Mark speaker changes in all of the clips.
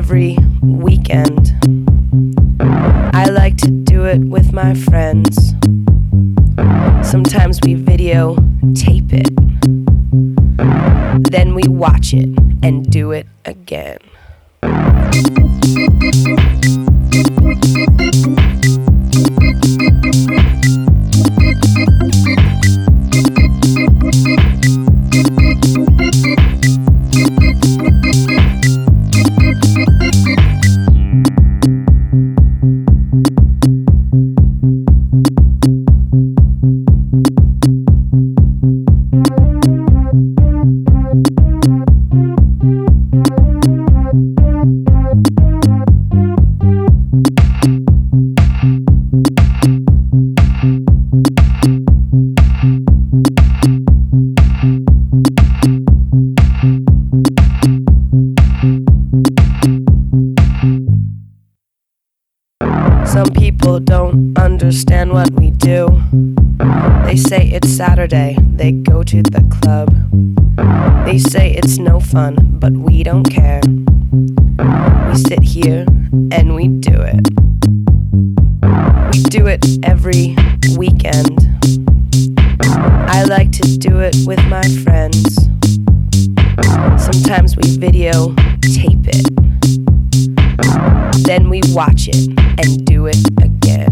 Speaker 1: every weekend. I like to do it with my friends. Sometimes we videotape it, then we watch it and do it again. Some people don't understand what we do. They say it's Saturday, they go to the club. They say it's no fun, but we don't care. We sit here and we do it. We do it every weekend. I like to do it with my friends. Sometimes we videotape it, then we watch it and do it again.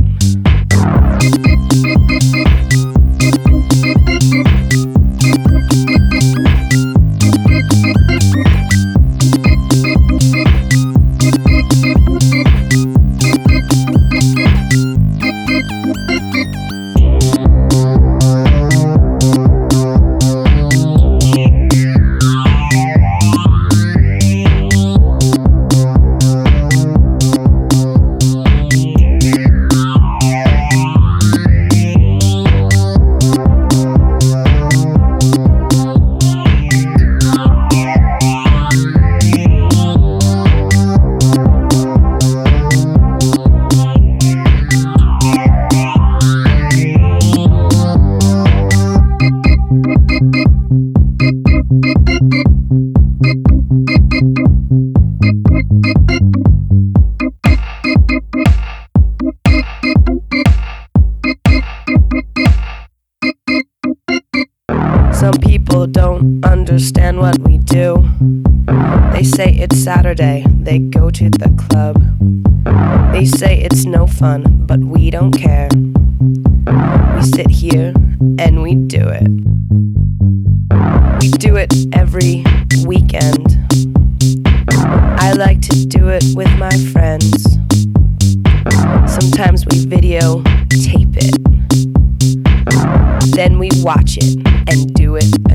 Speaker 1: Some people don't understand what we do. They say it's Saturday, they go to the club. They say it's no fun, but we don't care. We sit here and we do it. We do it every weekend. I like to do it with my friends. Sometimes we videotape it, then we watch it and do it